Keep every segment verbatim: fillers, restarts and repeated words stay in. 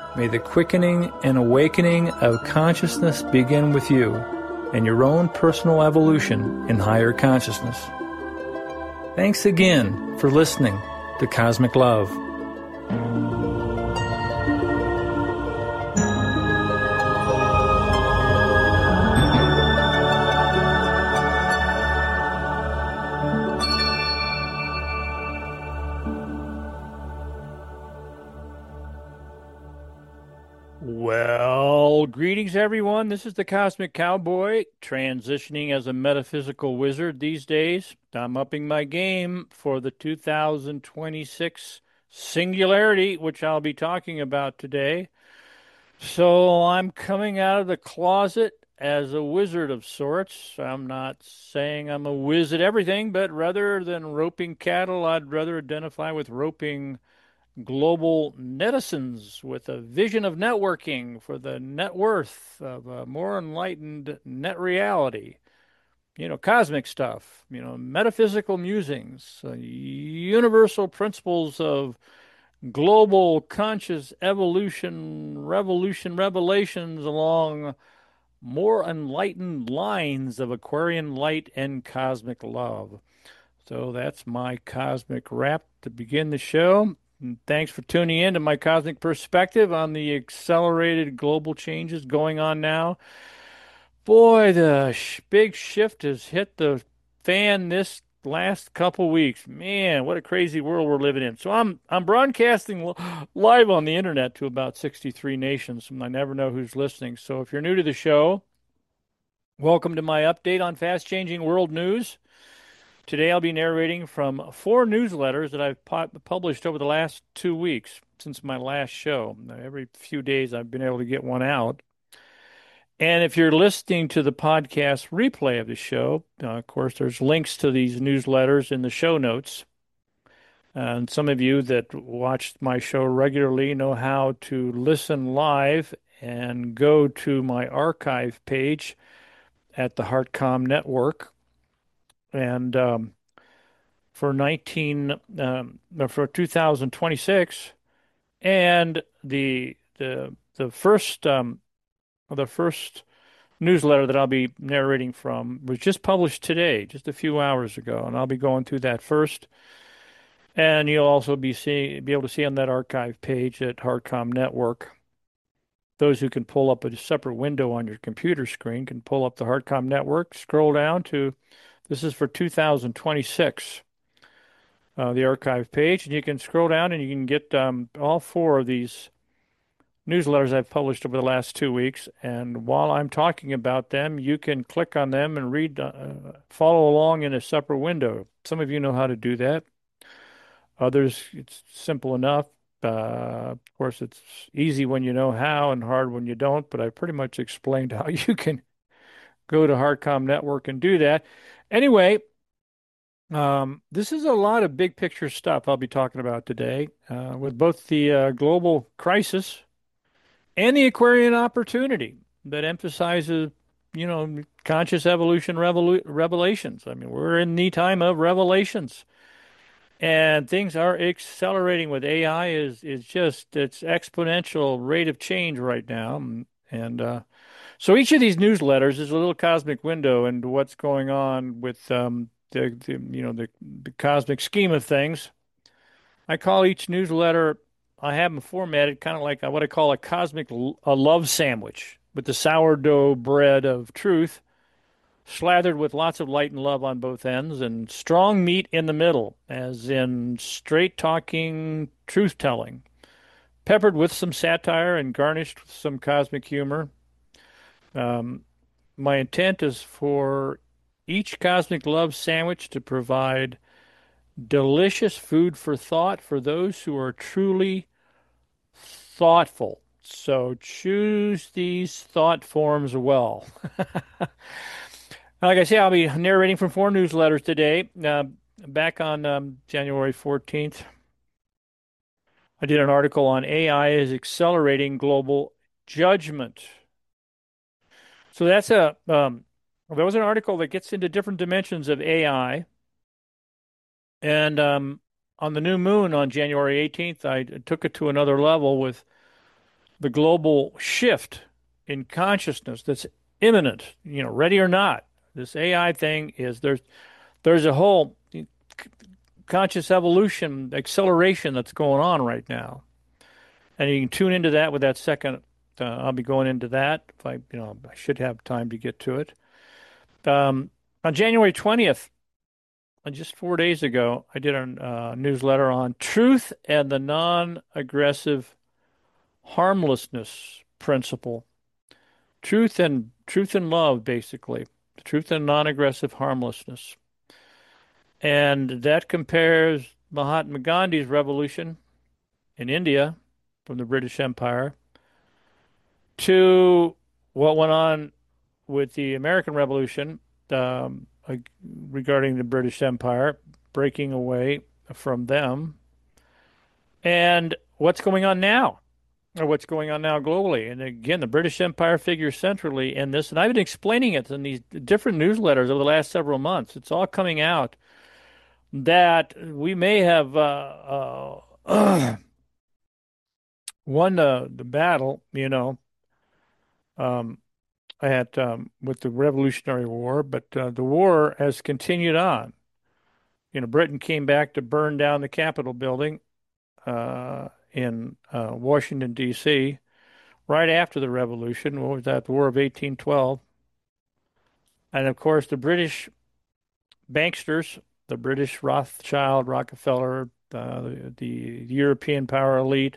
May the quickening and awakening of consciousness begin with you and your own personal evolution in higher consciousness. Thanks again for listening to Cosmic Love. Well, greetings, everyone. This is the Cosmic Cowboy, transitioning as a metaphysical wizard these days. I'm upping my game for the two thousand twenty-six Singularity, which I'll be talking about today. So I'm coming out of the closet as a wizard of sorts. I'm not saying I'm a whiz at everything, but rather than roping cattle, I'd rather identify with roping global netizens with a vision of networking for the net worth of a more enlightened net reality. You know, cosmic stuff, you know, metaphysical musings, uh, universal principles of global conscious evolution, revolution, revelations along more enlightened lines of Aquarian light and cosmic love. So that's my cosmic rap to begin the show. And thanks for tuning in to my cosmic perspective on the accelerated global changes going on now. Boy, the sh- big shift has hit the fan this last couple weeks. Man, what a crazy world we're living in. So I'm I'm broadcasting l- live on the internet to about sixty-three nations, and I never know who's listening. So if you're new to the show, welcome to my update on fast-changing world news. Today I'll be narrating from four newsletters that I've pu- published over the last two weeks since my last show. Now, every few days I've been able to get one out. And if you're listening to the podcast replay of the show, uh, of course, there's links to these newsletters in the show notes. And some of you that watch my show regularly know how to listen live and go to my archive page at the HeartCom Network. And um, for nineteen um, for two thousand twenty-six, and the the the first um, the first newsletter that I'll be narrating from was just published today, just a few hours ago, and I'll be going through that first. And you'll also be seeing be able to see on that archive page at HeartCom Network. Those who can pull up a separate window on your computer screen can pull up the HeartCom Network, scroll down to this is for two thousand twenty-six. Uh, the archive page, and you can scroll down and you can get um, all four of these newsletters I've published over the last two weeks. And while I'm talking about them, you can click on them and read, uh, follow along in a separate window. Some of you know how to do that. Others, it's simple enough. Uh, of course, it's easy when you know how and hard when you don't, but I pretty much explained how you can go to HeartCom Network and do that. Anyway, Um, this is a lot of big picture stuff I'll be talking about today, uh, with both the uh, global crisis and the Aquarian opportunity that emphasizes, you know, conscious evolution revolu- revelations. I mean, we're in the time of revelations, and things are accelerating with A I is is just its exponential rate of change right now, and, and uh, so each of these newsletters is a little cosmic window into what's going on with um, the, the you know the, the cosmic scheme of things. I call each newsletter, I have them formatted kind of like what I call a cosmic l- a love sandwich with the sourdough bread of truth, slathered with lots of light and love on both ends, and strong meat in the middle, as in straight talking truth telling, peppered with some satire and garnished with some cosmic humor. Um, my intent is for each cosmic love sandwich to provide delicious food for thought for those who are truly thoughtful. So choose these thought forms well. Like I say, I'll be narrating from four newsletters today. Uh, back on um, January fourteenth, I did an article on A I is accelerating global judgment. So that's a um, that was an article that gets into different dimensions of A I. And um, on the new moon on January eighteenth, I took it to another level with the global shift in consciousness that's imminent, you know, ready or not. This A I thing is there's there's a whole conscious evolution acceleration that's going on right now, and you can tune into that with that second. Uh, I'll be going into that if I, you know, I should have time to get to it. Um, on January twentieth, just four days ago, I did a uh, newsletter on truth and the non-aggressive harmlessness principle. Truth and truth and love, basically. Truth and non-aggressive harmlessness. And that compares Mahatma Gandhi's revolution in India from the British Empire to what went on with the American Revolution um, regarding the British Empire, breaking away from them, and what's going on now, or what's going on now globally. And again, the British Empire figures centrally in this, and I've been explaining it in these different newsletters over the last several months. It's all coming out that we may have uh, uh, won the, the battle, you know, um, at um, with the Revolutionary War, but uh, the war has continued on. You know, Britain came back to burn down the Capitol building uh, in uh, Washington, D C right after the Revolution. What was that? The War of eighteen twelve. And of course, the British banksters, the British Rothschild, Rockefeller, uh, the, the European power elite,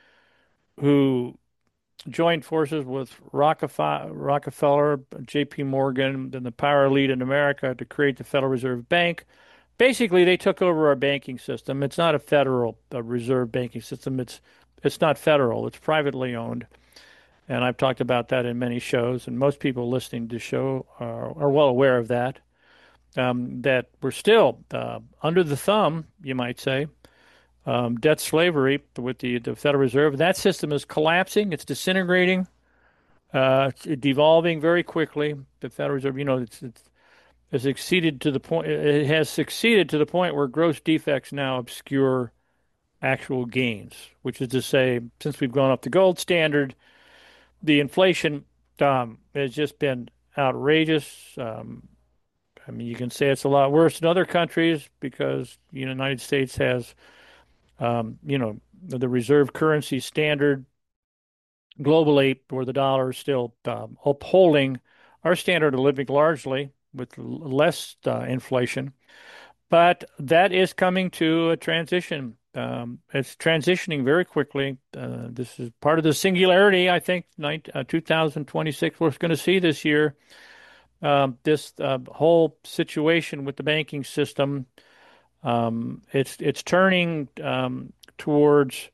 who joined forces with Rockefeller, J P. Morgan, and the power elite in America to create the Federal Reserve Bank. Basically, they took over our banking system. It's not a federal a reserve banking system. It's it's not federal. It's privately owned. And I've talked about that in many shows, and most people listening to the show are, are well aware of that. Um, that we're still uh, under the thumb, you might say, um, debt slavery with the, the Federal Reserve. That system is collapsing. It's disintegrating. Uh, it's devolving very quickly. The Federal Reserve, you know, it's, it's has exceeded to the point. It has succeeded to the point where gross defects now obscure actual gains, which is to say, since we've gone up the gold standard, the inflation um, has just been outrageous. Um, I mean, you can say it's a lot worse in other countries because the United States has, um, you know, the reserve currency standard globally, where the dollar is still um, upholding our standard of living largely with less uh, inflation. But that is coming to a transition. Um, it's transitioning very quickly. Uh, this is part of the singularity, I think, uh, two thousand twenty-six, we're going to see this year. Um, this uh, whole situation with the banking system, um, it's it's turning um, towards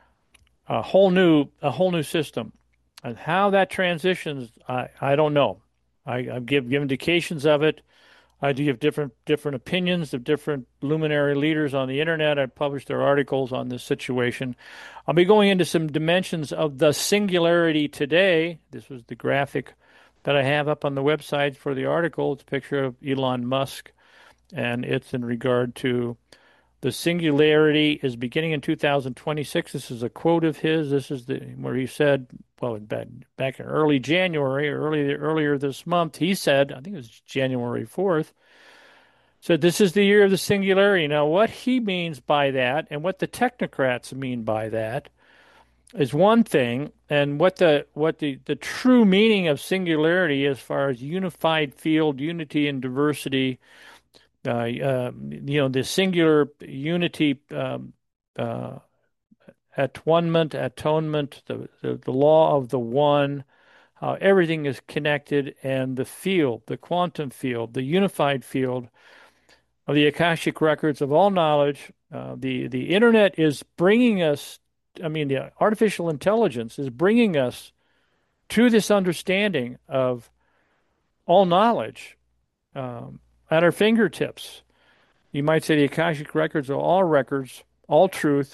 a whole new a whole new system, and how that transitions, I, I don't know. I, I give give indications of it. I do have different different opinions of different luminary leaders on the internet. I publish their articles on this situation. I'll be going into some dimensions of the singularity today. This was the graphic that I have up on the website for the article. It's a picture of Elon Musk, and it's in regard to the singularity is beginning in two thousand twenty-six. This is a quote of his. This is the where he said, well, back, back in early January, early earlier this month, he said, I think it was January fourth, said this is the year of the singularity. Now, what he means by that and what the technocrats mean by that is one thing, and what the what the, the true meaning of singularity as far as unified field, unity and diversity, uh, uh, you know, the singular unity, um, uh, atonement, atonement, the, the, the law of the one, how everything is connected, and the field, the quantum field, the unified field of the Akashic records of all knowledge. Uh, the, the internet is bringing us, I mean, the artificial intelligence is bringing us to this understanding of all knowledge um, at our fingertips. You might say the Akashic records are all records, all truth,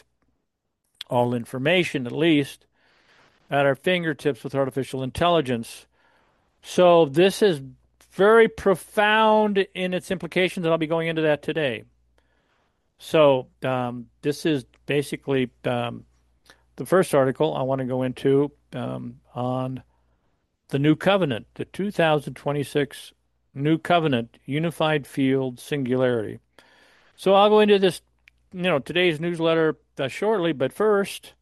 all information, at least, at our fingertips with artificial intelligence. So this is very profound in its implications, and I'll be going into that today. So um, this is basically um, the first article I want to go into um, on the New Covenant, the two thousand twenty-six New Covenant Unified Field Singularity. So I'll go into this, you know, today's newsletter uh, shortly, but first,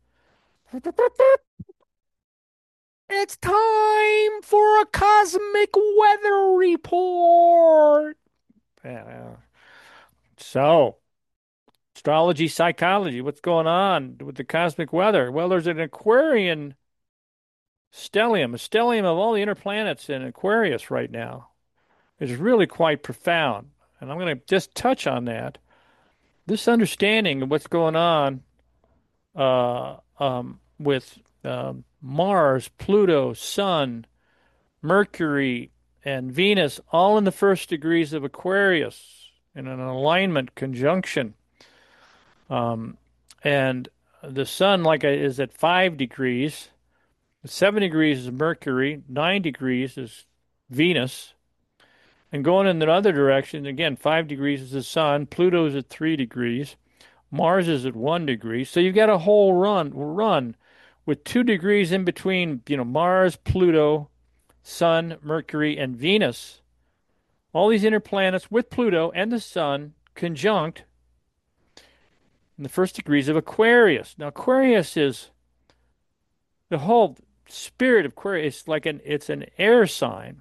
it's time for a cosmic weather report. Yeah. So, astrology, psychology, what's going on with the cosmic weather? Well, there's an Aquarian stellium, a stellium of all the inner planets in Aquarius right now. It's really quite profound. And I'm going to just touch on that. This understanding of what's going on uh, um, with um, Mars, Pluto, Sun, Mercury, and Venus, all in the first degrees of Aquarius in an alignment conjunction. Um, and the Sun, like, is at five degrees. Seven degrees is Mercury. Nine degrees is Venus. And going in the other direction, again, five degrees is the Sun. Pluto's at three degrees. Mars is at one degree. So you've got a whole run run with two degrees in between, you know, Mars, Pluto, Sun, Mercury, and Venus. All these inner planets with Pluto and the Sun conjunct in the first degrees of Aquarius. Now, Aquarius is the whole spirit of Aquarius. It's like an it's an air sign,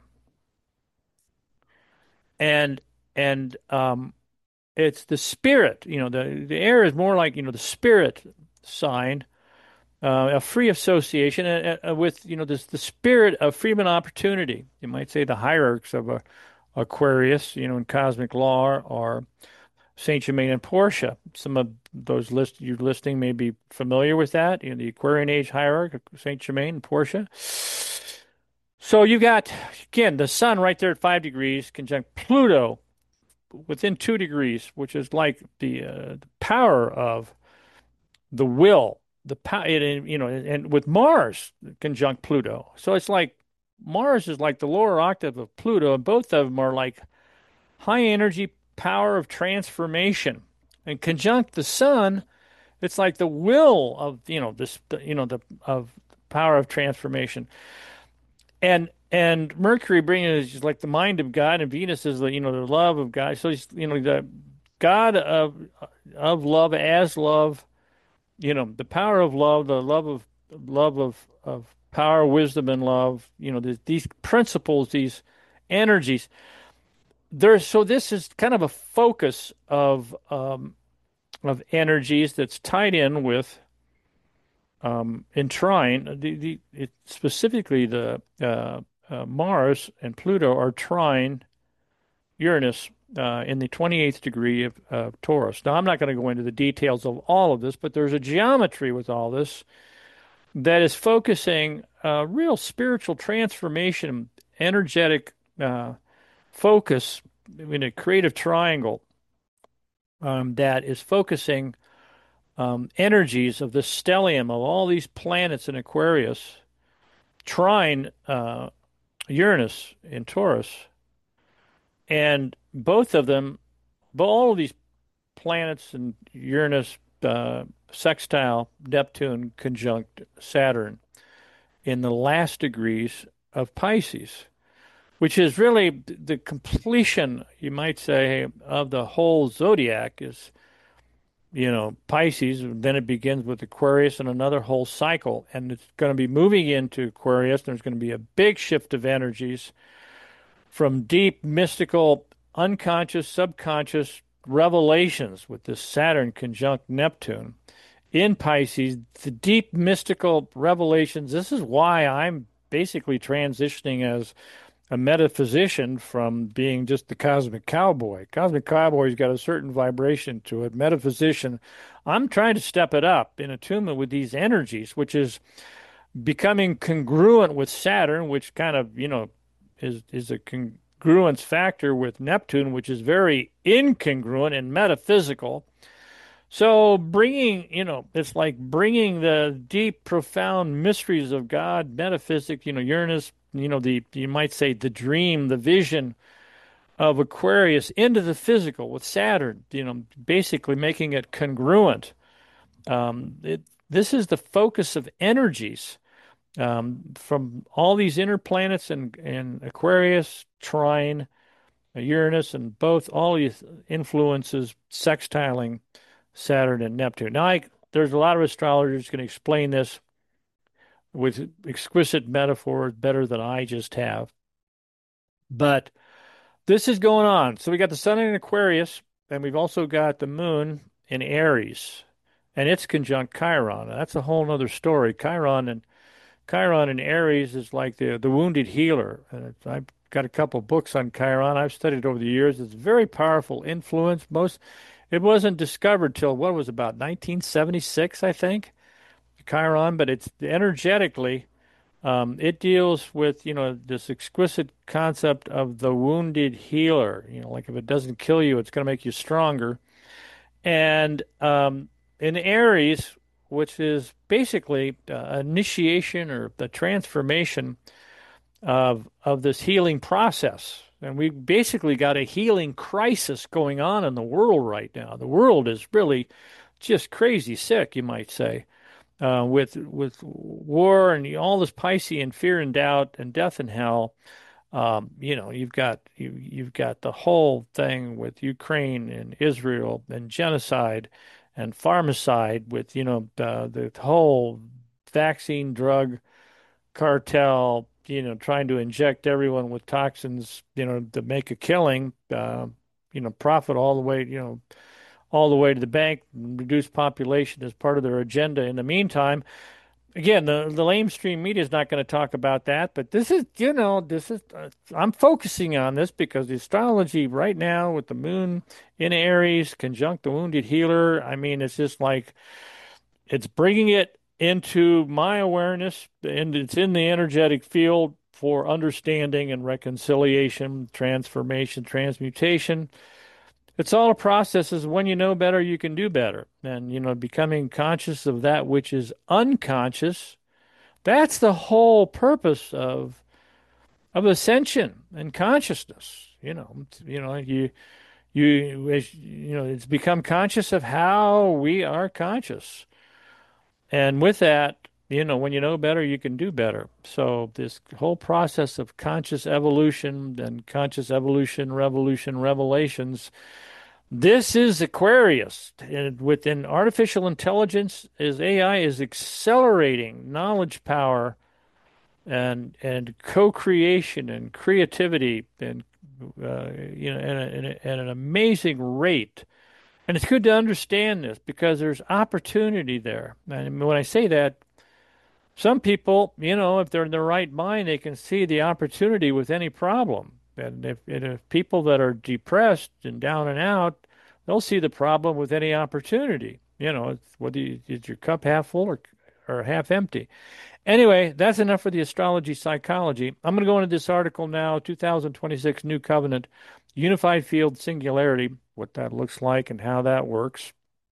and and um, it's the spirit. You know, the the air is more like, you know, the spirit sign, uh, a free association uh, uh, with, you know, this the spirit of freedom and opportunity. You might say the hierarchs of a Aquarius, you know, in cosmic law, are Saint Germain and Portia. Some of those list you're listing may be familiar with that. You know, the Aquarian age hierarch, Saint Germain and Portia. So you've got, again, the Sun right there at five degrees, conjunct Pluto within two degrees, which is like the, uh, the power of the will, the power, you know, and with Mars conjunct Pluto. So it's like Mars is like the lower octave of Pluto, and both of them are like high energy power of transformation. And conjunct the Sun, it's like the will of, you know, this, you know, the of power of transformation. And and Mercury bringing is like the mind of God, and Venus is the, you know, the love of God. So he's, you know, the God of of love as love, you know, the power of love, the love of love of of power, wisdom, and love. You know, these, these principles, these energies. There's so this is kind of a focus of um, of energies that's tied in with um, in trine. The, the it, specifically the uh, uh, Mars and Pluto are trine Uranus uh, in the twenty-eighth degree of uh, Taurus. Now, I'm not going to go into the details of all of this, but there's a geometry with all this that is focusing uh, real spiritual transformation, energetic uh, focus in a creative triangle um, that is focusing um, energies of the stellium of all these planets in Aquarius, trine uh, Uranus in Taurus, and both of them, all of these planets and Uranus uh, sextile Neptune conjunct Saturn in the last degrees of Pisces, which is really the completion, you might say, of the whole zodiac. Is, you know, Pisces, then it begins with Aquarius and another whole cycle, and it's going to be moving into Aquarius. There's going to be a big shift of energies from deep, mystical, unconscious, subconscious revelations with this Saturn conjunct Neptune in Pisces, the deep mystical revelations. This is why I'm basically transitioning as a metaphysician from being just the cosmic cowboy. Cosmic cowboy's got a certain vibration to it. Metaphysician, I'm trying to step it up in attunement with these energies, which is becoming congruent with Saturn, which kind of, you know, is is a congruence factor with Neptune, which is very incongruent and metaphysical. So bringing, you know, it's like bringing the deep, profound mysteries of God, metaphysics, you know, Uranus, you know, the, you might say the dream, the vision of Aquarius into the physical with Saturn, you know, basically making it congruent. Um, it, this is the focus of energies um, from all these inner planets and, and Aquarius, Trine, Uranus, and both all these influences sextiling Saturn and Neptune. Now, I, there's a lot of astrologers going to explain this with exquisite metaphors better than I just have. But this is going on. So we got the sun in Aquarius, and we've also got the moon in Aries, and it's conjunct Chiron. That's a whole other story. Chiron and Chiron in Aries is like the the wounded healer. And I've got a couple books on Chiron. I've studied over the years. It's a very powerful influence. Most it wasn't discovered till what was about nineteen seventy-six, I think, Chiron, but it's energetically um, it deals with, you know, this exquisite concept of the wounded healer. You know, like if it doesn't kill you, it's going to make you stronger. And um, in Aries, which is basically uh, initiation or the transformation of of this healing process. And we basically got a healing crisis going on in the world right now. The world is really just crazy sick, you might say, uh, with with war and all this Piscean fear and doubt and death and hell. Um, you know, you've got you you've got the whole thing with Ukraine and Israel and genocide and pharmacide with, you know, uh, the whole vaccine drug cartel, you know, trying to inject everyone with toxins, you know, to make a killing, uh, you know, profit all the way, you know, all the way to the bank, reduce population as part of their agenda. In the meantime, again, the the lamestream media is not going to talk about that, but this is, you know, this is uh, I'm focusing on this because the astrology right now with the moon in Aries conjunct the wounded healer, I mean, it's just like it's bringing it into my awareness, and it's in the energetic field for understanding and reconciliation, transformation, transmutation. It's all a process. Is when you know better, you can do better. And, you know, becoming conscious of that which is unconscious, that's the whole purpose of of ascension and consciousness. You know, you know, you you as you know, it's become conscious of how we are conscious. And with that, you know, when you know better, you can do better. So this whole process of conscious evolution and conscious evolution, revolution, revelations, this is Aquarius. And within artificial intelligence, is A I is accelerating knowledge power and and co-creation and creativity and uh, you know, at, a, at an amazing rate. And it's good to understand this because there's opportunity there. And when I say that, some people, you know, if they're in their right mind, they can see the opportunity with any problem. And if, and if people that are depressed and down and out, they'll see the problem with any opportunity. You know, it's whether you, is your cup half full or, or half empty. Anyway, that's enough for the astrology psychology. I'm going to go into this article now, two thousand twenty-six New Covenant, Unified Field Singularity, what that looks like and how that works.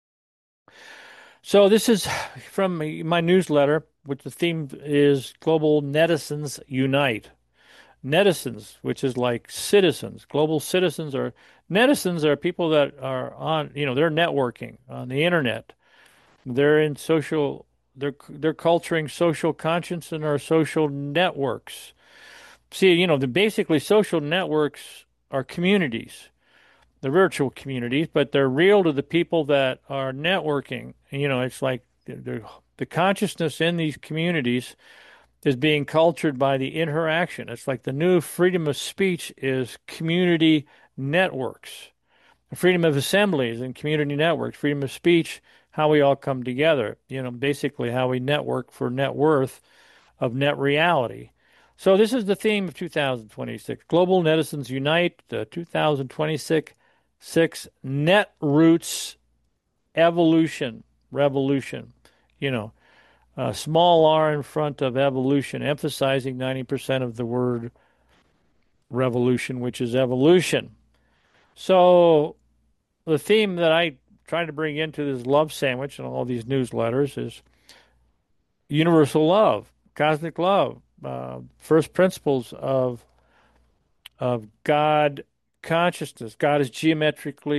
So this is from my newsletter, which the theme is Global Netizens Unite. Netizens, which is like citizens. Global citizens are netizens are people that are on, you know, they're networking on the internet. They're in social they're they're culturing social conscience in our social networks. See, you know, the basically social networks are communities. The virtual communities, but they're real to the people that are networking. You know, it's like the, the consciousness in these communities is being cultured by the interaction. It's like the new freedom of speech is community networks. Freedom of assembly is in community networks. Freedom of speech, how we all come together. You know, basically how we network for net worth of net reality. So this is the theme of two thousand twenty-six. Global Netizens Unite, the two thousand twenty-six Six, net roots, evolution, revolution. You know, uh, small r in front of evolution, emphasizing ninety percent of the word revolution, which is evolution. So the theme that I try to bring into this love sandwich and all these newsletters is universal love, cosmic love, uh, first principles of of God consciousness. God is geometrically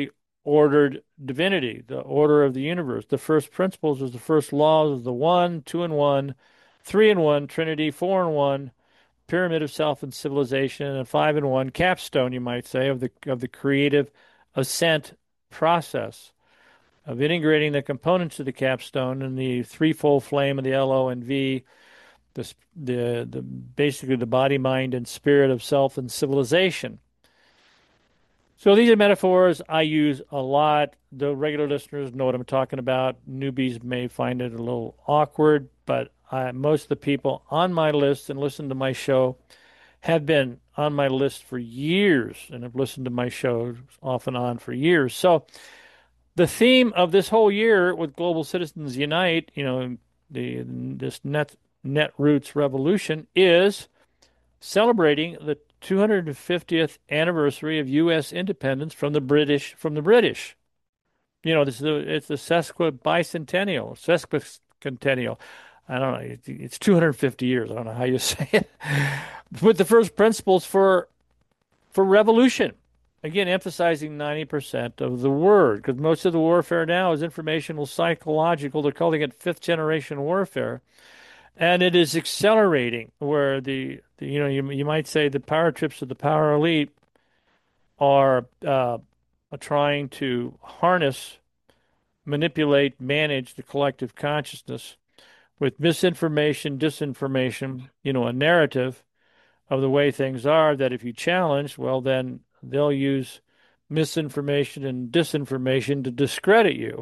ordered divinity, the order of the universe. The first principles is the first laws of the one, two and one, three and one, Trinity, four and one, pyramid of self and civilization, and five and one, capstone, you might say, of the of the creative ascent process of integrating the components of the capstone and the threefold flame of the L O and V, the the the basically the body, mind, and spirit of self and civilization. So these are metaphors I use a lot. The regular listeners know what I'm talking about. Newbies may find it a little awkward, but I, most of the people on my list and listen to my show have been on my list for years and have listened to my show off and on for years. So the theme of this whole year with Global Citizens Unite, you know, the this net net roots revolution is celebrating the two hundred fiftieth anniversary of U S independence from the British from the British. You know, this is the, it's the sesquibicentennial, sesquicentennial. I don't know. It's two hundred fifty years. I don't know how you say it. With the first principles for for revolution. Again, emphasizing ninety percent of the word, because most of the warfare now is informational psychological. They're calling it fifth generation warfare. And it is accelerating where the, the you know, you, you might say the power trips of the power elite are uh, trying to harness, manipulate, manage the collective consciousness with misinformation, disinformation, you know, a narrative of the way things are that if you challenge, well, then they'll use misinformation and disinformation to discredit you.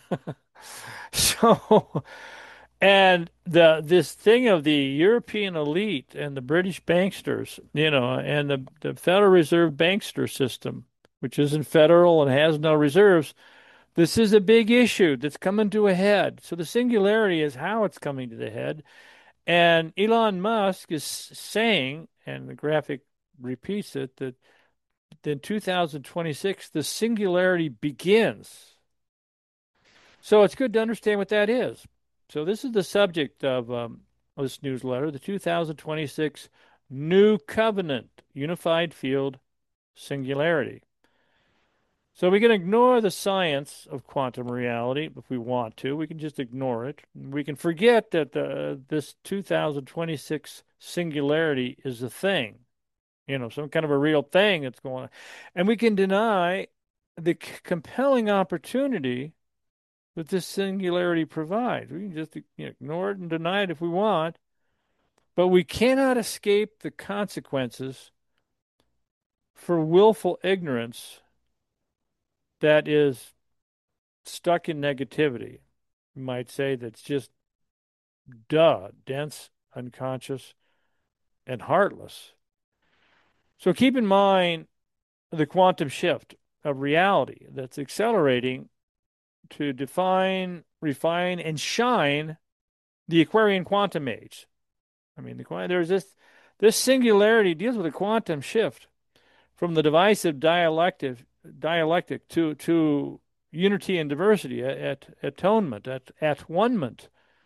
So, and the this thing of the European elite and the British banksters, you know, and the, the Federal Reserve bankster system, which isn't federal and has no reserves, this is a big issue that's coming to a head. So the singularity is how it's coming to the head. And Elon Musk is saying, and the graphic repeats it, that in two thousand twenty-six, the singularity begins. So it's good to understand what that is. So this is the subject of um, this newsletter, the two thousand twenty-six New Covenant Unified Field Singularity. So we can ignore the science of quantum reality if we want to. We can just ignore it. We can forget that the, this two thousand twenty-six singularity is a thing, you know, some kind of a real thing that's going on. And we can deny the c- compelling opportunity that this singularity provides. We can just, you know, ignore it and deny it if we want, but we cannot escape the consequences for willful ignorance that is stuck in negativity. You might say that's just duh, dense, unconscious, and heartless. So keep in mind the quantum shift of reality that's accelerating to define, refine, and shine the Aquarian quantum age. I mean, the, there's this this singularity deals with a quantum shift from the divisive dialectic dialectic to to unity and diversity, at, at atonement, at at one-ment.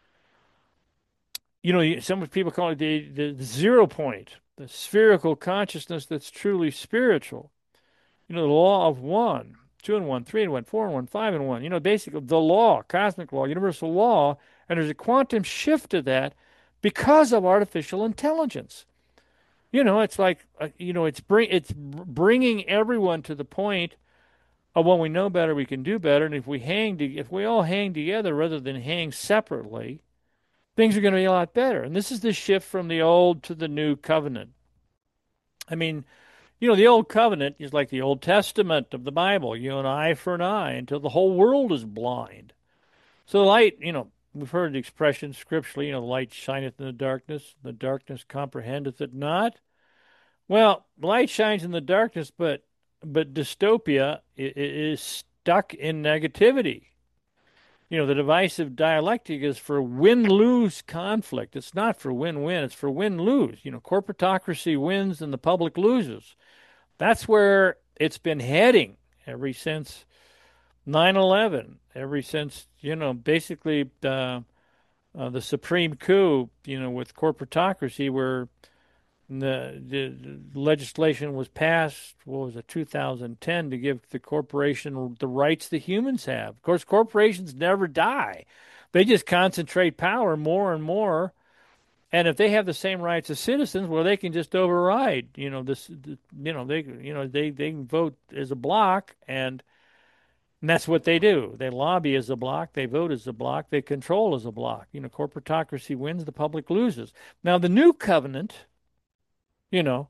You know, some people call it the, the, the zero point, the spherical consciousness that's truly spiritual. You know, the law of one, two and one, three and one, four and one, five and one. You know, basically the law, cosmic law, universal law, and there's a quantum shift to that because of artificial intelligence. You know, it's like, uh, you know, it's bring it's bringing everyone to the point of when we know better, we can do better. And if we hang, to, if we all hang together rather than hang separately, things are going to be a lot better. And this is the shift from the old to the new covenant. I mean, you know, the old covenant is like the Old Testament of the Bible, you know, an eye for an eye until the whole world is blind. So the light, you know, we've heard the expression scripturally, you know, the light shineth in the darkness, the darkness comprehendeth it not. Well, light shines in the darkness, but but dystopia is stuck in negativity. You know, the divisive dialectic is for win-lose conflict. It's not for win-win. It's for win-lose. You know, corporatocracy wins and the public loses. That's where it's been heading ever since nine eleven, ever since, you know, basically uh, uh, the Supreme coup, you know, with corporatocracy, where The, the, the legislation was passed, what was it, two thousand ten, to give the corporation the rights the humans have. Of course, corporations never die. They just concentrate power more and more. And if they have the same rights as citizens, well, they can just override. You know this. You know they. You know they. They can vote as a block, and, and that's what they do. They lobby as a block. They vote as a block. They control as a block. You know, corporatocracy wins, the public loses. Now, the new covenant, you know,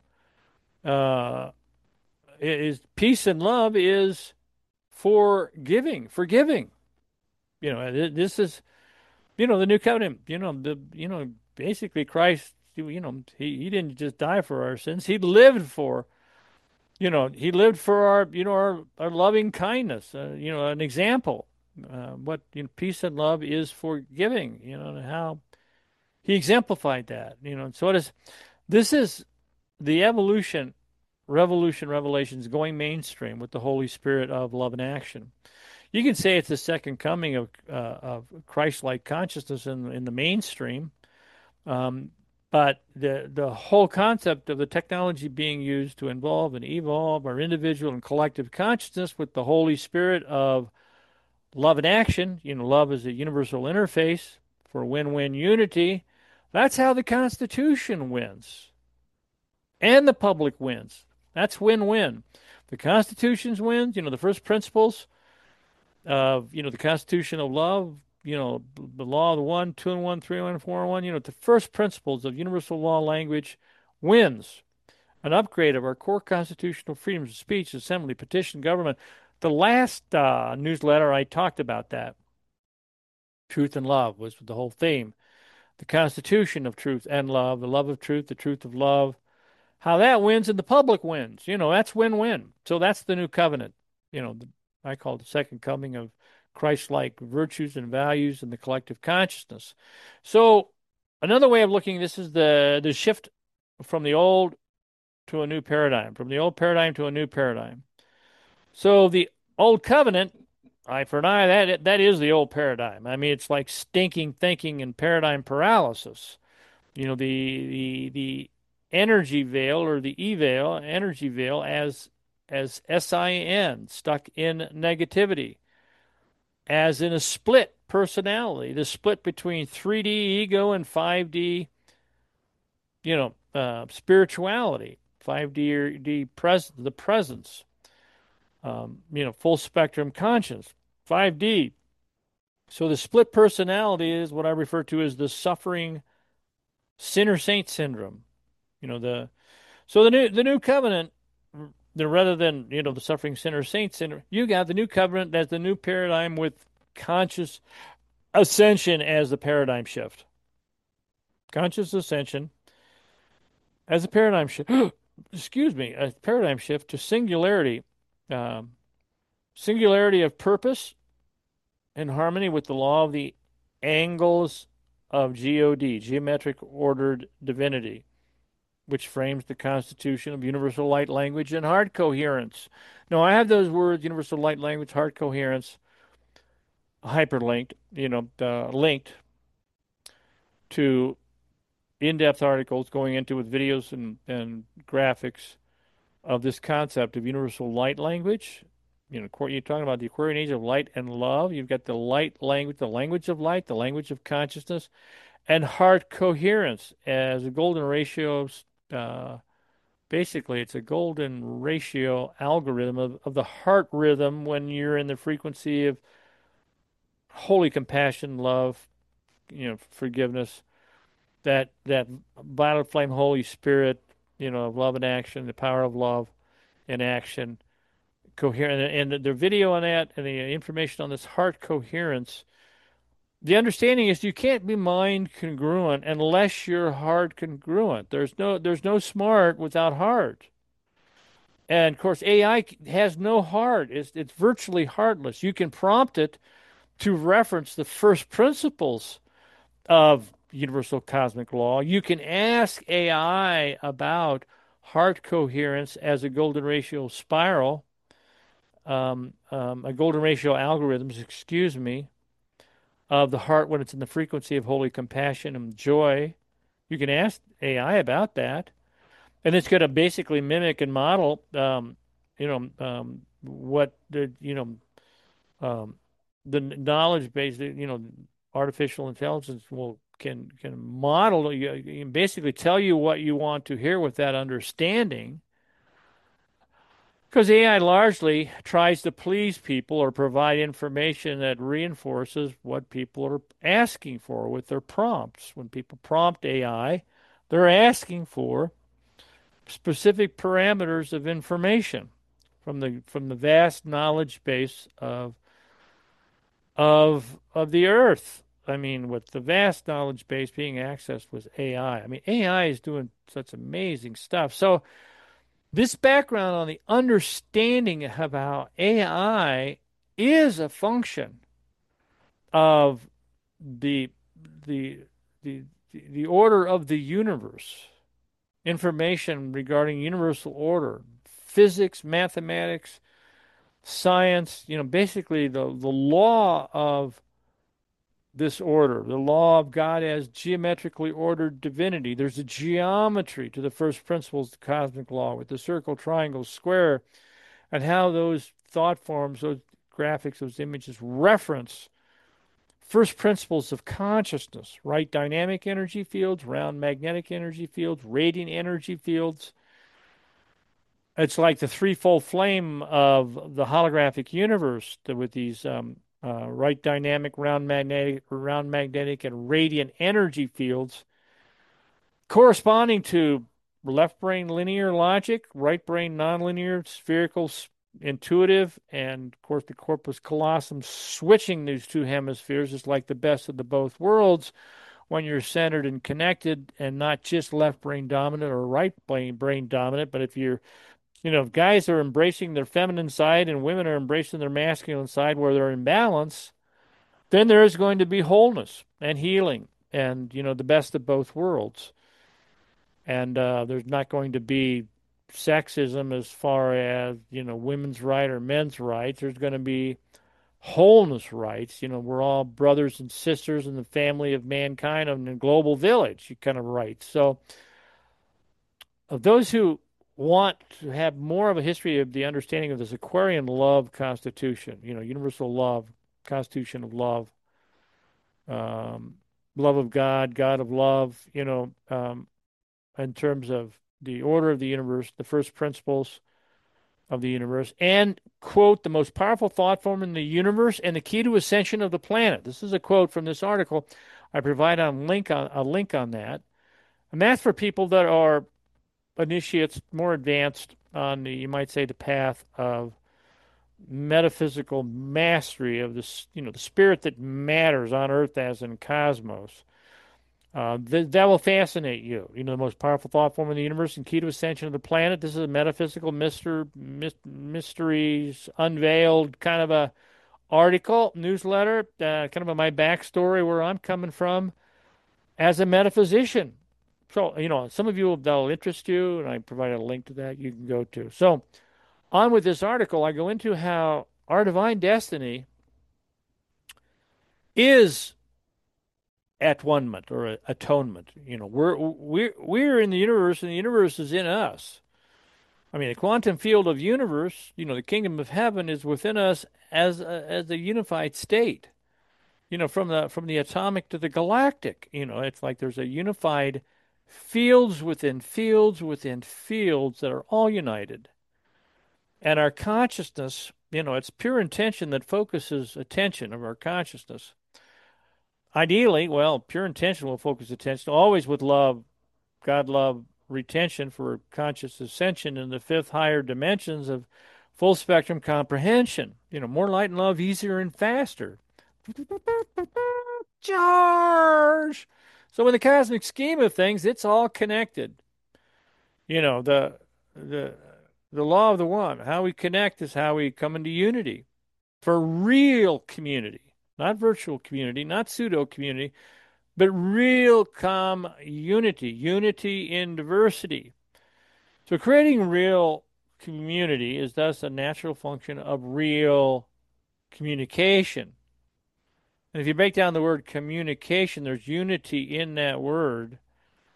uh, is peace and love is forgiving, forgiving. You know, this is, you know, the new covenant. You know, the you know, basically Christ. You know, he he didn't just die for our sins. He lived for, you know, he lived for our, you know, our, our loving kindness. Uh, you know, an example. Uh, what you know, peace and love is forgiving. You know, and how he exemplified that. You know, so it is. This is the evolution, revolution, revelations going mainstream with the Holy Spirit of love and action. You can say it's the second coming of uh, of Christ-like consciousness in in the mainstream, um, but the the whole concept of the technology being used to involve and evolve our individual and collective consciousness with the Holy Spirit of love and action. You know, love is a universal interface for win-win unity. That's how the Constitution wins, and the public wins. That's win-win. The Constitution wins. You know, the first principles of, you know, the Constitution of love, you know, the law of the one, two and one, three and one, four and one, you know, the first principles of universal law language wins. An upgrade of our core constitutional freedoms of speech, assembly, petition, government. The last uh, newsletter, I talked about that. Truth and love was the whole theme. The Constitution of truth and love, the love of truth, the truth of love. How that wins and the public wins. You know, that's win-win. So that's the new covenant. You know, the, I call it the second coming of Christ-like virtues and values in the collective consciousness. So another way of looking at this is the the shift from the old to a new paradigm, from the old paradigm to a new paradigm. So the old covenant, eye for an eye, that that is the old paradigm. I mean, it's like stinking thinking and paradigm paralysis. You know, the the the energy veil or the E veil, energy veil as as S I N, stuck in negativity, as in a split personality, the split between three D ego and five D, you know, uh, spirituality, five D, D pres- the presence, um, you know, full spectrum conscience, five D. So the split personality is what I refer to as the suffering sinner saint syndrome. You know, the so the new the new covenant, the, rather than, you know, the suffering sinner saint syndrome, you got the new covenant as the new paradigm with conscious ascension as the paradigm shift. Conscious ascension as a paradigm shift. Excuse me, a paradigm shift to singularity, um, singularity of purpose in harmony with the law of the angles of God, geometric ordered divinity, which frames the constitution of universal light language and heart coherence. Now, I have those words, universal light language, heart coherence, hyperlinked, you know, uh, linked to in-depth articles going into with videos and, and graphics of this concept of universal light language. You know, you're talking about the Aquarian age of light and love. You've got the light language, the language of light, the language of consciousness, and heart coherence as a golden ratio of, uh, basically, it's a golden ratio algorithm of, of the heart rhythm when you're in the frequency of holy compassion, love, you know, forgiveness, that that violet flame Holy Spirit, you know, of love and action, the power of love and action, coherent, and the video on that and the information on this heart coherence. The understanding is you can't be mind congruent unless you're heart congruent. There's no there's no smart without heart. And of course, A I has no heart. It's it's virtually heartless. You can prompt it to reference the first principles of universal cosmic law. You can ask A I about heart coherence as a golden ratio spiral, um, um, a golden ratio algorithms, excuse me, of the heart when it's in the frequency of holy compassion and joy. You can ask A I about that. and it's going to basically mimic and model, um, you know, um, what the you know um, the knowledge base, you know, artificial intelligence will can can model you, you can basically tell you what you want to hear with that understanding. Because A I largely tries to please people or provide information that reinforces what people are asking for with their prompts. When people prompt A I, they're asking for specific parameters of information from the from the vast knowledge base of of of the earth. I mean, with the vast knowledge base being accessed was A I. I I mean, A I is doing such amazing stuff. So this background on the understanding of how A I is a function of the the the the order of the universe, information regarding universal order, physics, mathematics, science, you know, basically the the law of this order, the law of God as geometrically ordered divinity. There's a geometry to the first principles of the cosmic law with the circle, triangle, square, and how those thought forms, those graphics, those images reference first principles of consciousness, right dynamic energy fields, round magnetic energy fields, radiant energy fields. It's like the threefold flame of the holographic universe with these um, uh, right dynamic, round magnetic, round magnetic, and radiant energy fields corresponding to left brain linear logic, right brain nonlinear, spherical, intuitive, and of course the corpus callosum. Switching these two hemispheres is like the best of the both worlds when you're centered and connected and not just left brain dominant or right brain brain dominant, but if you're you know, if guys are embracing their feminine side and women are embracing their masculine side where they're in balance, then there is going to be wholeness and healing and, you know, the best of both worlds. And uh, there's not going to be sexism as far as, you know, women's right or men's rights. There's going to be wholeness rights. You know, we're all brothers and sisters in the family of mankind and the global village kind of rights. So, of those who want to have more of a history of the understanding of this Aquarian love constitution, you know, universal love, constitution of love, um, love of God, God of love, you know, um, in terms of the order of the universe, the first principles of the universe, and, quote, the most powerful thought form in the universe and the key to ascension of the planet. This is a quote from this article. I provide a link on, a link on that. And that's for people that are initiates more advanced on the, you might say, the path of metaphysical mastery of this, you know, the spirit that matters on Earth as in cosmos. Uh, th- that will fascinate you. You know, the most powerful thought form in the universe and key to ascension of the planet. This is a metaphysical mister- mysteries unveiled kind of a article, newsletter, uh, kind of a my backstory where I'm coming from as a metaphysician. So, you know, some of you that'll interest you, and I provided a link to that you can go to. So, on with this article, I go into how our divine destiny is at one-ment or atonement. You know, we're we're we're in the universe, and the universe is in us. I mean, the quantum field of universe, you know, the kingdom of heaven is within us as a, as a unified state. You know, from the from the atomic to the galactic. You know, it's like there's a unified fields within fields within fields that are all united. And our consciousness, you know, it's pure intention that focuses attention of our consciousness. Ideally, well, pure intention will focus attention always with love, God love, retention for conscious ascension in the fifth higher dimensions of full spectrum comprehension. You know, more light and love, easier and faster. Charge! So in the cosmic scheme of things, it's all connected. You know, the the the law of the one. How we connect is how we come into unity for real community, not virtual community, not pseudo community, but real calm unity, unity in diversity. So creating real community is thus a natural function of real communication. And if you break down the word communication, there's unity in that word.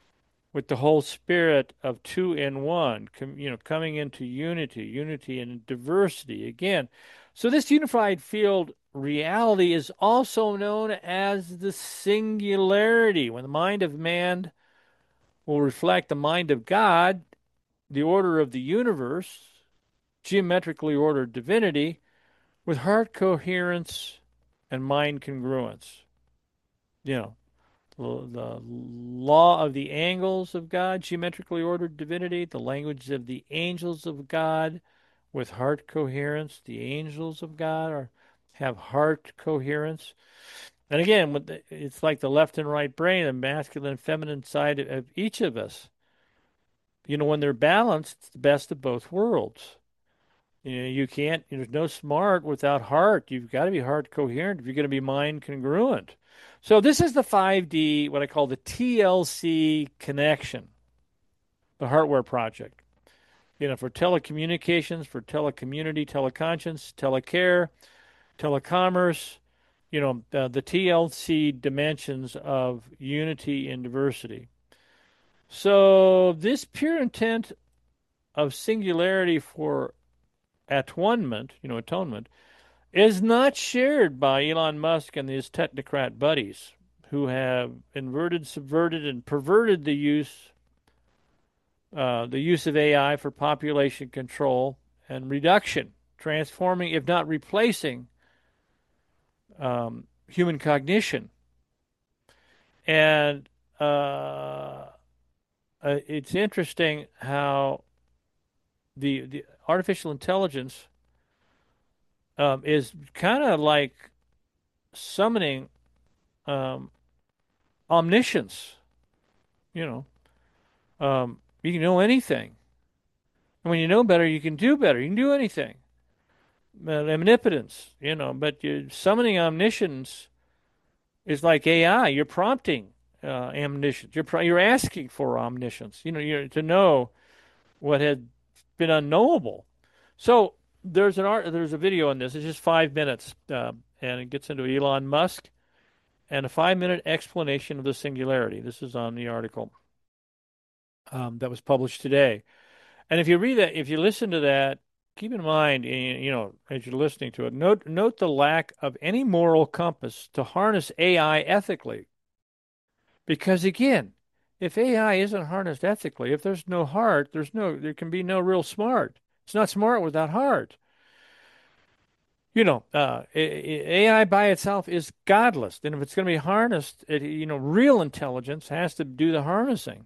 with the whole spirit of two in one, com, you know, coming into unity, unity and diversity again. So this unified field reality is also known as the singularity. When the mind of man will reflect the mind of God, the order of the universe, geometrically ordered divinity, with heart coherence and mind congruence. You know, the law of the angles of God, geometrically ordered divinity, the language of the angels of God with heart coherence. The angels of God are have heart coherence. And again, it's like the left and right brain, the masculine and feminine side of each of us. You know, when they're balanced, it's the best of both worlds. You know, you can't, there's no smart without heart. You've got to be heart coherent if you're going to be mind congruent. So this is the five D, what I call the T L C connection, the hardware project. You know, for telecommunications, for telecommunity, teleconscience, telecare, telecommerce, you know, uh, the T L C dimensions of unity and diversity. So this pure intent of singularity for atonement, you know, atonement, is not shared by Elon Musk and his technocrat buddies who have inverted, subverted, and perverted the use uh, the use of A I for population control and reduction, transforming, if not replacing, um, human cognition. And uh, uh, it's interesting how the the artificial intelligence um, is kind of like summoning um, omniscience. You know, um, you can know anything, and when you know better, you can do better. You can do anything. Uh, omnipotence, you know, but you, summoning omniscience is like A I. You're prompting uh, omniscience. You're pro- you're asking for omniscience. You know, you're to know what had been unknowable. So there's an art. There's a video on this. It's just five minutes, uh, and it gets into Elon Musk and a five-minute explanation of the singularity. This is on the article um, that was published today. And if you read that, if you listen to that, keep in mind, you know, as you're listening to it, note note the lack of any moral compass to harness A I ethically. Because again, if A I isn't harnessed ethically, if there's no heart, there's no, there can be no real smart. It's not smart without heart. You know, uh, A I by itself is godless, and if it's going to be harnessed, it, you know, real intelligence has to do the harnessing.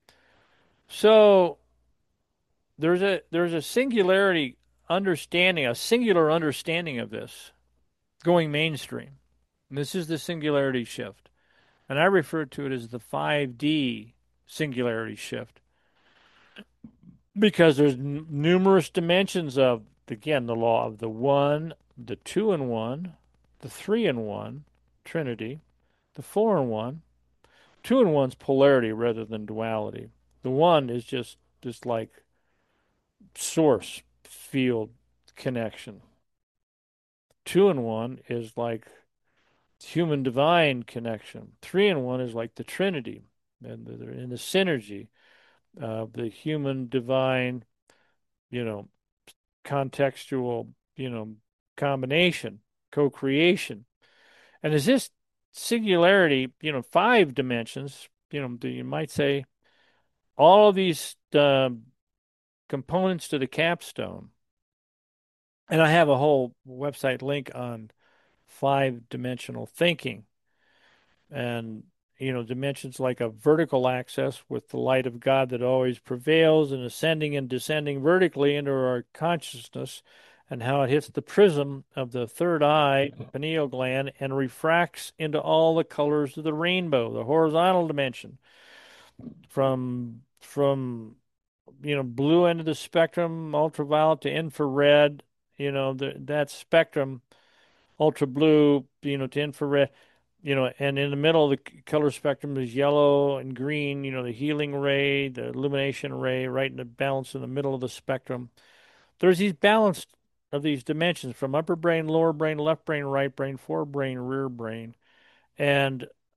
So there's a there's a singularity understanding, a singular understanding of this going mainstream. And this is the singularity shift. And I refer to it as the five D singularity shift because there's n- numerous dimensions of, again, the law of the one, the two in one, the three in one, Trinity, the four in one. Two in one's polarity rather than duality. The one is just just like source field connection. Two in one is like human divine connection. Three in one is like the Trinity and the, and the synergy of the human divine, you know, contextual, you know, combination, co-creation. And is this singularity, you know, five dimensions, you know, you might say all of these uh, components to the capstone. And I have a whole website link on five dimensional thinking and, you know, dimensions like a vertical axis with the light of God that always prevails and ascending and descending vertically into our consciousness and how it hits the prism of the third eye, the pineal gland, and refracts into all the colors of the rainbow, the horizontal dimension from from you know blue end of the spectrum, ultraviolet to infrared, you know the, that spectrum, ultra blue, you know to infrared, you know, and in the middle of the color spectrum is yellow and green, you know, the healing ray, the illumination ray, right in the balance in the middle of the spectrum. There's these balance of these dimensions from upper brain, lower brain, left brain, right brain, forebrain, rear brain, and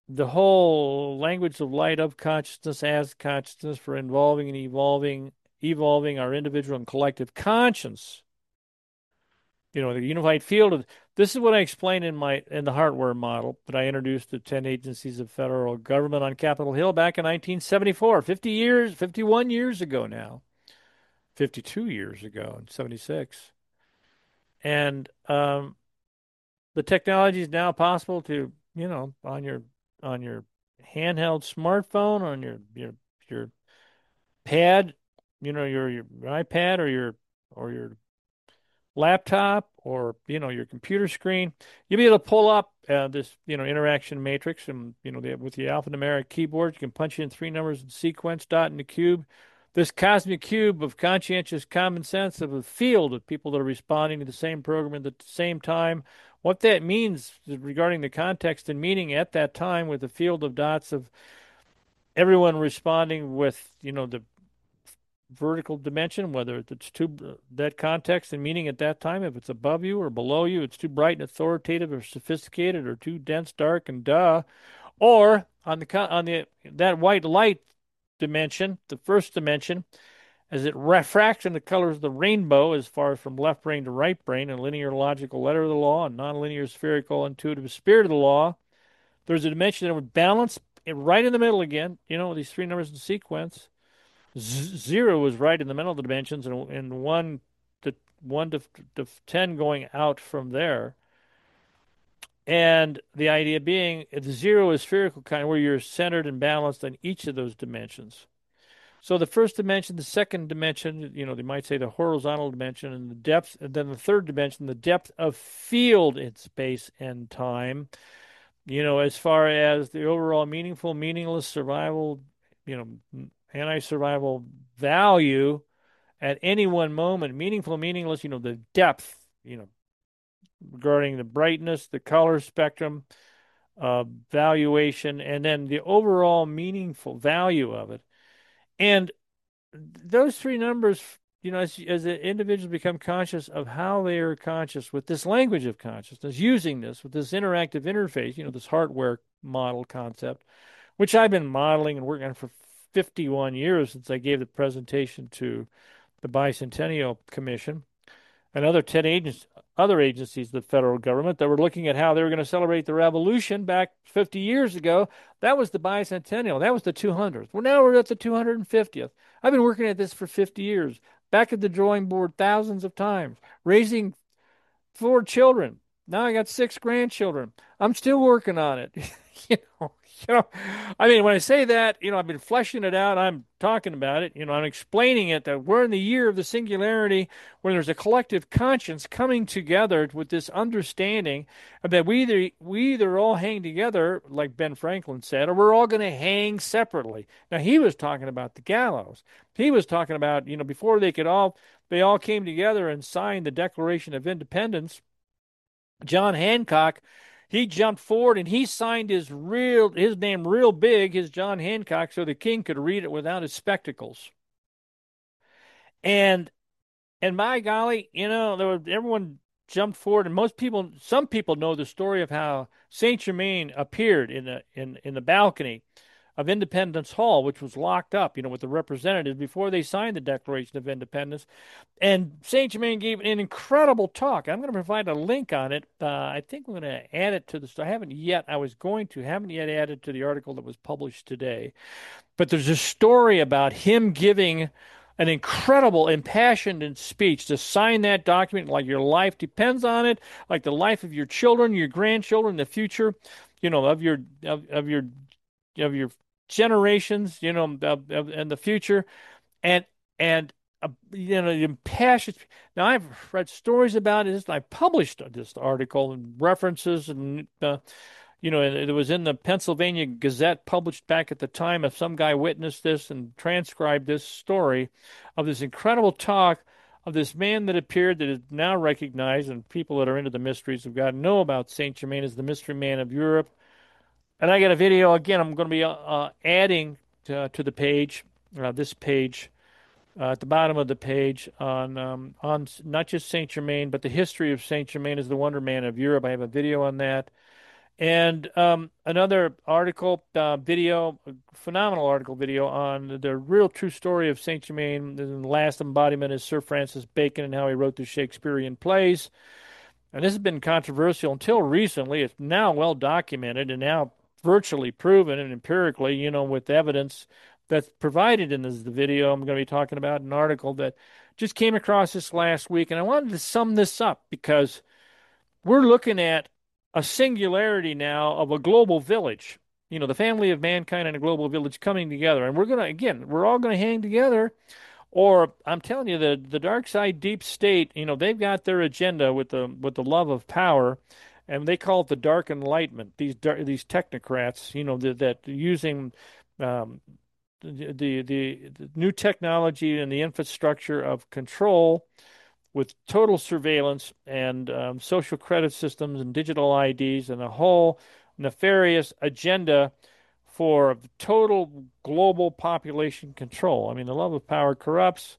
the whole language of light of consciousness as consciousness for involving and evolving, evolving our individual and collective conscience. You know, the unified field of this is what I explained in my in the hardware model that I introduced to ten agencies of federal government on Capitol Hill back in nineteen seventy-four, fifty years, fifty-one years ago now, fifty-two years ago in seventy-six. And um, the technology is now possible to, you know, on your on your handheld smartphone, on your your your pad, you know, your your iPad or your or your laptop or you know your computer screen, you'll be able to pull up uh, this you know interaction matrix, and you know the, with the alphanumeric keyboard, you can punch in three numbers in sequence, dot in the cube. This cosmic cube of conscientious common sense of a field of people that are responding to the same program at the same time. What that means regarding the context and meaning at that time with the field of dots of everyone responding with you know the vertical dimension, whether it's too that context and meaning at that time, if it's above you or below you, it's too bright and authoritative or sophisticated or too dense, dark, and duh. Or on the on the that white light dimension, the first dimension, as it refracts in the colors of the rainbow, as far as from left brain to right brain, and linear logical letter of the law, and nonlinear spherical intuitive spirit of the law. There's a dimension that would balance it right in the middle again. You know these three numbers in sequence. Z- zero is right in the middle of the dimensions, and, and one to one to, to ten going out from there. And the idea being, the zero is spherical kind, where you're centered and balanced on each of those dimensions. So the first dimension, the second dimension, you know, they might say the horizontal dimension, and the depth, and then the third dimension, the depth of field in space and time. You know, as far as the overall meaningful, meaningless survival, you know, anti-survival value at any one moment, meaningful, meaningless, you know, the depth, you know, regarding the brightness, the color spectrum, uh, valuation, and then the overall meaningful value of it. And those three numbers, you know, as, as the individuals become conscious of how they are conscious with this language of consciousness, using this with this interactive interface, you know, this hardware model concept, which I've been modeling and working on for fifty-one years since I gave the presentation to the Bicentennial Commission and other ten agents, other agencies of the federal government that were looking at how they were going to celebrate the revolution back fifty years ago. That was the bicentennial. That was the two hundredth. Well, now we're at the two hundred fiftieth. I've been working at this for fifty years, back at the drawing board thousands of times, raising four children. Now I got six grandchildren. I'm still working on it. you know, you know, I mean, when I say that, you know, I've been fleshing it out. I'm talking about it. You know, I'm explaining it that we're in the year of the singularity, where there's a collective conscience coming together with this understanding that we either we either all hang together, like Ben Franklin said, or we're all going to hang separately. Now he was talking about the gallows. He was talking about, you know, before they could all they all came together and signed the Declaration of Independence. John Hancock, he jumped forward and he signed his real his name real big, his John Hancock, so the king could read it without his spectacles. And and by golly, you know, there was everyone jumped forward, and most people, some people know the story of how Saint Germain appeared in the in in the balcony of Independence Hall, which was locked up, you know, with the representatives before they signed the Declaration of Independence. And Saint Germain gave an incredible talk. I'm going to provide a link on it. Uh, I think I'm going to add it to the. I haven't yet. I was going to. Haven't yet added to the article that was published today. But there's a story about him giving an incredible, impassioned speech to sign that document, like your life depends on it, like the life of your children, your grandchildren, the future, you know, of your of, of your of your generations, you know, of, of, and the future, and and uh, you know, impassioned. Now I've read stories about it. I published this article and references, and uh, you know, it was in the Pennsylvania Gazette, published back at the time. If some guy witnessed this and transcribed this story of this incredible talk of this man that appeared, that is now recognized, and people that are into the mysteries of God know about Saint Germain as the mystery man of Europe. And I got a video, again, I'm going to be uh, uh, adding to, to the page, uh, this page, uh, at the bottom of the page, on um, on not just Saint Germain, but the history of Saint Germain as the Wonder Man of Europe. I have a video on that. And um, another article, uh, video, a phenomenal article, video on the real true story of Saint Germain. The last embodiment is Sir Francis Bacon and how he wrote the Shakespearean plays. And this has been controversial until recently. It's now well documented and now virtually proven and empirically, you know, with evidence that's provided in this the video. I'm going to be talking about an article that just came across this last week, and I wanted to sum this up because we're looking at a singularity now of a global village. You know, the family of mankind and a global village coming together. And we're going to, again, we're all going to hang together. Or I'm telling you, the the dark side, deep state, you know, they've got their agenda with the with the love of power, and they call it the dark enlightenment. These dar these technocrats, you know, that, that using um, the, the the the new technology and the infrastructure of control with total surveillance and um, social credit systems and digital I Ds and a whole nefarious agenda for total global population control. I mean, the love of power corrupts,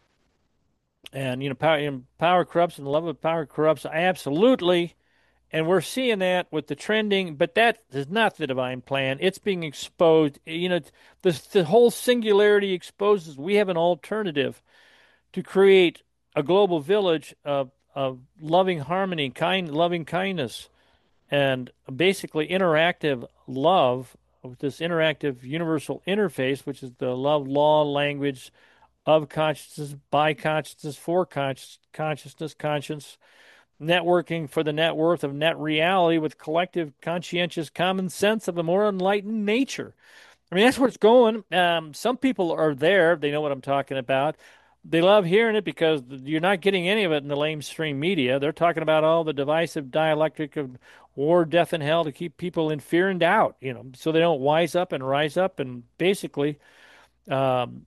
and you know, power, you know, power corrupts, and the love of power corrupts absolutely. And we're seeing that with the trending, but that is not the divine plan. It's being exposed. You know, the the whole singularity exposes we have an alternative to create a global village of of loving harmony, kind, loving kindness, and basically interactive love with this interactive universal interface, which is the love law language of consciousness, by consciousness, for conscious, consciousness, conscience, networking for the net worth of net reality with collective conscientious common sense of a more enlightened nature. I mean, that's where it's going. Um, some people are there. They know what I'm talking about. They love hearing it because you're not getting any of it in the lamestream media. They're talking about all the divisive dialectic of war, death, and hell to keep people in fear and doubt, you know, so they don't wise up and rise up and basically um,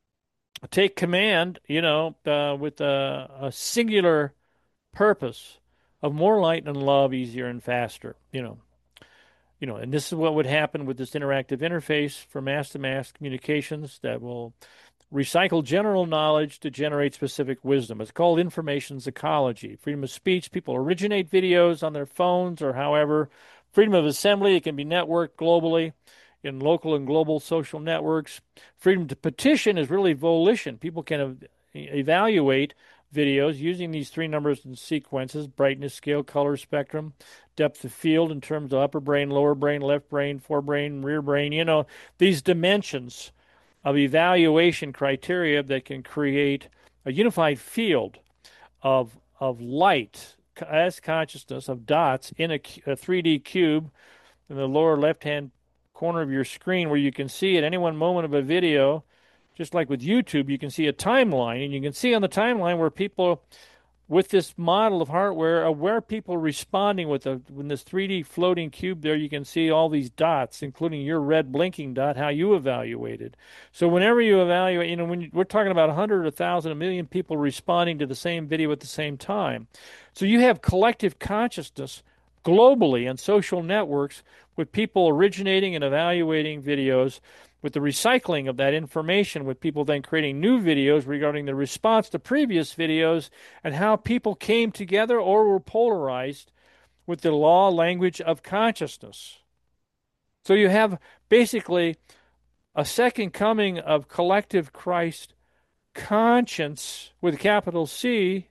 take command, you know, uh, with a, a singular purpose of more light and love, easier and faster, you know. You know, and this is what would happen with this interactive interface for mass-to-mass communications that will recycle general knowledge to generate specific wisdom. It's called information ecology. Freedom of speech, people originate videos on their phones or however. Freedom of assembly, it can be networked globally in local and global social networks. Freedom to petition is really volition. People can ev evaluate videos using these three numbers and sequences: brightness, scale, color, spectrum, depth of field in terms of upper brain, lower brain, left brain, forebrain, rear brain, you know, these dimensions of evaluation criteria that can create a unified field of of light as consciousness of dots in a, a three D cube in the lower left-hand corner of your screen, where you can see at any one moment of a video, just like with YouTube, you can see a timeline, and you can see on the timeline where people with this model of hardware, uh, where people are responding with a in this three D floating cube there, you can see all these dots, including your red blinking dot, how you evaluated. So whenever you evaluate, you know, when you, we're talking about a hundred, a thousand, a million people responding to the same video at the same time. So you have collective consciousness globally on social networks with people originating and evaluating videos, with the recycling of that information, with people then creating new videos regarding the response to previous videos and how people came together or were polarized with the law language of consciousness. So you have basically a second coming of collective Christ conscience with a capital C,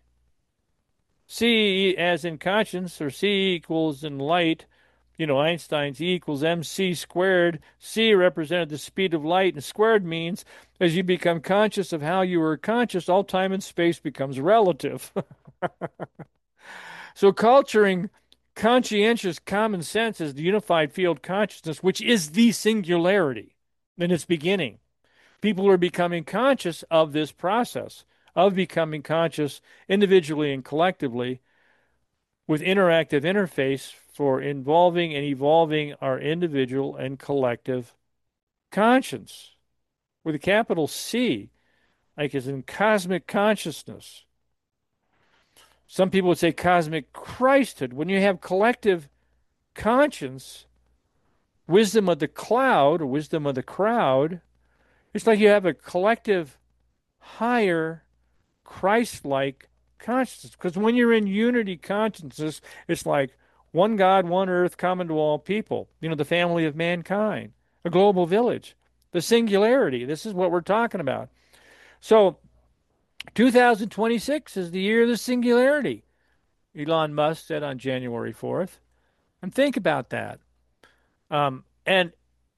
C as in conscience, or C equals in light. You know, Einstein's E equals mc squared. C represented the speed of light, and squared means as you become conscious of how you were conscious, all time and space becomes relative. So culturing conscientious common sense is the unified field consciousness, which is the singularity in its beginning. People are becoming conscious of this process of becoming conscious individually and collectively with interactive interface for involving and evolving our individual and collective conscience with a capital C, like as in cosmic consciousness. Some people would say cosmic Christhood. When you have collective conscience, wisdom of the cloud, or wisdom of the crowd, it's like you have a collective higher Christ-like consciousness. Because when you're in unity consciousness, it's like One God, one earth, common to all people. You know, the family of mankind, a global village, the singularity. This is what we're talking about. So, two thousand twenty-six is the year of the singularity, Elon Musk said on January fourth. And think about that. Um, and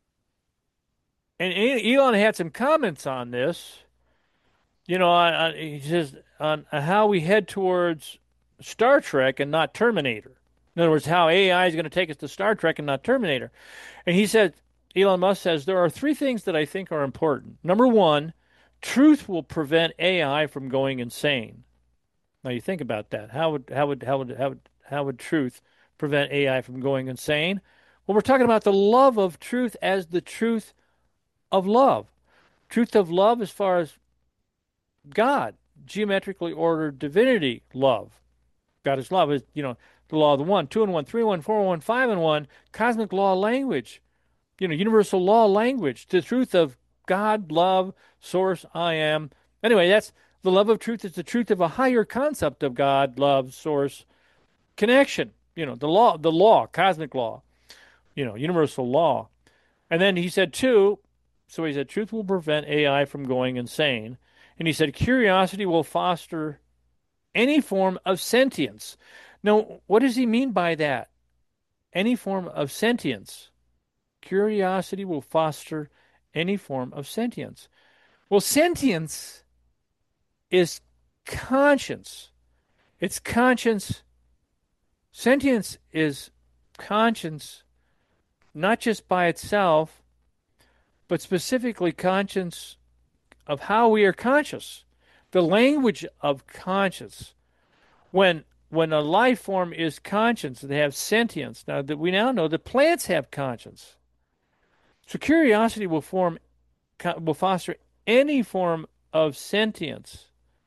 and Elon had some comments on this. You know, on, on, he says on how we head towards Star Trek and not Terminator. In other words, how A I is going to take us to Star Trek and not Terminator. And he said, Elon Musk says, there are three things that I think are important. Number one, truth will prevent A I from going insane. Now you think about that. How would how would how would how would how would truth prevent A I from going insane? Well, we're talking about the love of truth as the truth of love. Truth of love as far as God, geometrically ordered divinity, love. God is love is, you know, the law of the one, two and one, three and one, four and one, five and one, cosmic law language, you know, universal law language, the truth of God, love, source, I am. Anyway, that's the love of truth is the truth of a higher concept of God, love, source, connection. You know, the law, the law, cosmic law, you know, universal law. And then he said, two, so he said, truth will prevent A I from going insane. And he said, curiosity will foster any form of sentience. Now, what does he mean by that? Any form of sentience. Curiosity will foster any form of sentience. Well, sentience is conscience. It's conscience. Sentience is conscience, not just by itself, but specifically conscience of how we are conscious, the language of conscience. When when a life form is conscious, they have sentience. Now that we now know that plants have conscience. So curiosity will form will foster any form of sentience.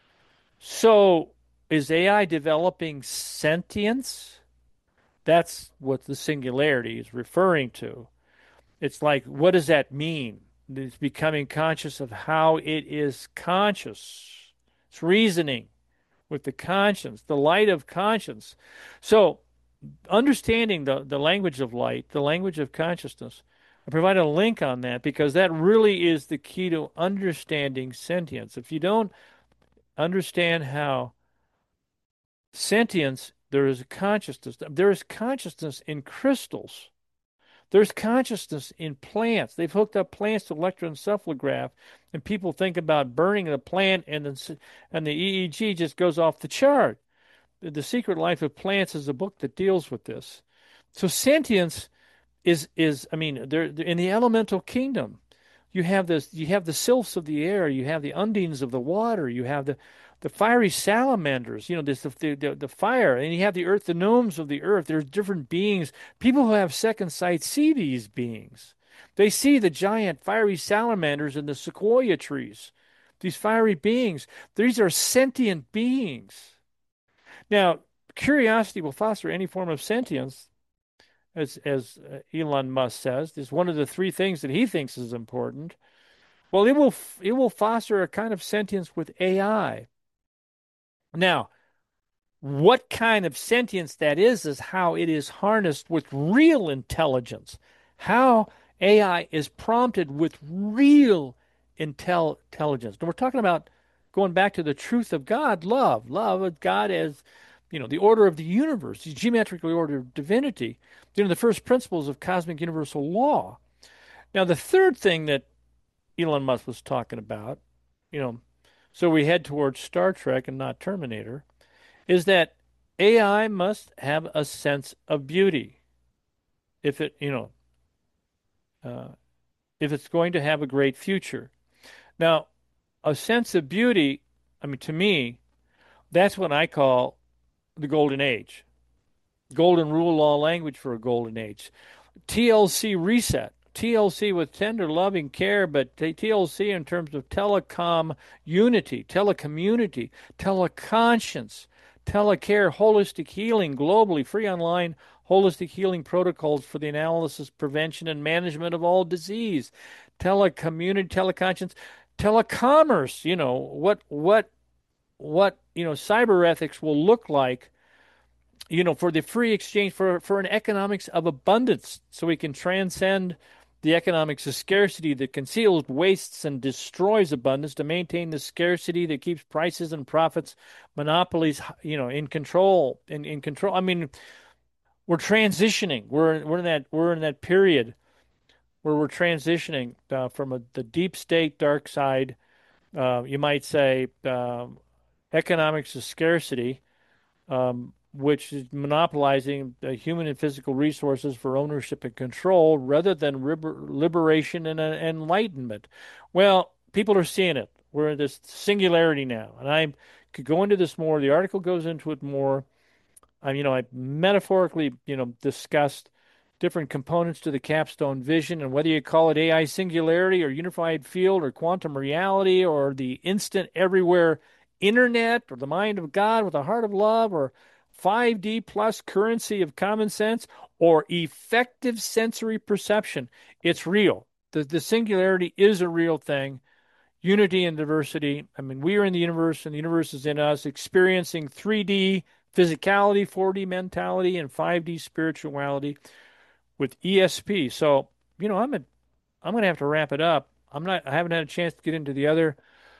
So is A I developing sentience? That's what the singularity is referring to. It's like, what does that mean? It's becoming conscious of how it is conscious. It's reasoning with the conscience, the light of conscience. So, understanding the, the language of light, the language of consciousness, I provide a link on that because that really is the key to understanding sentience. If you don't understand how sentience, there is a consciousness, there is consciousness in crystals. There's consciousness in plants. They've hooked up plants to electroencephalograph, and people think about burning the plant, and the, and the E E G just goes off the chart. The Secret Life of Plants is a book that deals with this. So sentience is is I mean, they're, they're in the elemental kingdom. You have this. You have the sylphs of the air. You have the undines of the water. You have the the fiery salamanders. You know, this the, the the fire, and you have the earth, the gnomes of the earth. There's different beings. People who have second sight see these beings. They see the giant fiery salamanders in the sequoia trees. These fiery beings. These are sentient beings. Now, curiosity will foster any form of sentience, as as uh, Elon Musk says. Is one of the three things that he thinks is important. Well, it will it will foster a kind of sentience with A I. Now, what kind of sentience that is is how it is harnessed with real intelligence. How A I is prompted with real intel intelligence. And we're talking about going back to the truth of God, love, love of God as, you know, the order of the universe, the geometrically ordered divinity, you know, the first principles of cosmic universal law. Now, the third thing that Elon Musk was talking about, you know, so we head towards Star Trek and not Terminator, is that A I must have a sense of beauty. If it, you know, uh, if it's going to have a great future. Now, a sense of beauty, I mean, to me, that's what I call the golden age. Golden rule law language for a golden age. T L C reset. T L C with tender, loving care, but T L C in terms of telecom unity, telecommunity, teleconscience, telecare, holistic healing, globally, free online holistic healing protocols for the analysis, prevention, and management of all disease, telecommunity, teleconscience, telecommerce, you know, what, what, what, you know, cyber ethics will look like you know, for the free exchange, for, for an economics of abundance, so we can transcend the economics of scarcity that conceals, wastes, and destroys abundance to maintain the scarcity that keeps prices and profits, monopolies, you know, in control. In, in control. I mean, we're transitioning. We're we're in that we're in that period where we're transitioning uh, from a, the deep state dark side. Uh, you might say um, economics of scarcity. Um, which is monopolizing uh, human and physical resources for ownership and control rather than liber liberation and uh, enlightenment. Well, people are seeing it. We're in this singularity now, and I could go into this more. The article goes into it more. I, you know, I metaphorically, you know, discussed different components to the capstone vision, and whether you call it A I singularity or unified field or quantum reality or the instant everywhere internet or the mind of God with a heart of love or five D plus currency of common sense or effective sensory perception. It's real. The, the singularity is a real thing. Unity and diversity. I mean, we are in the universe and the universe is in us, experiencing three D physicality, four D mentality, and five D spirituality with E S P. So, you know, I'm a, I'm going to have to wrap it up. I'm not, I haven't had a chance to get into the other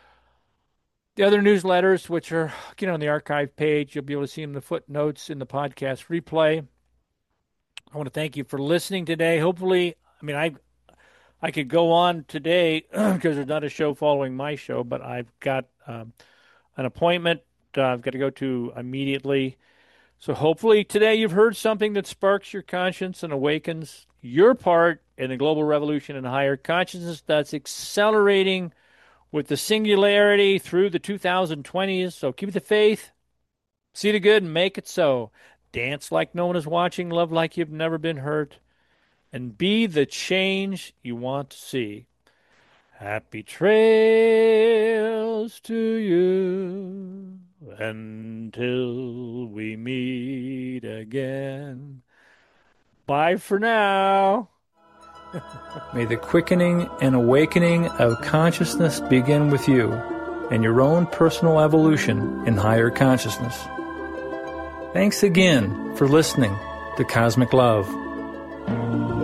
The other newsletters, which are, you know, on the archive page. You'll be able to see them in the footnotes in the podcast replay. I want to thank you for listening today. Hopefully, I mean, I I could go on today because there's not a show following my show, but I've got um, an appointment uh, I've got to go to immediately. So hopefully today you've heard something that sparks your conscience and awakens your part in the global revolution and higher consciousness that's accelerating with the singularity through the two thousand twenties. So keep the faith, see the good, and make it so. Dance like no one is watching, love like you've never been hurt, and be the change you want to see. Happy trails to you until we meet again. Bye for now. May the quickening and awakening of consciousness begin with you and your own personal evolution in higher consciousness. Thanks again for listening to Cosmic Love.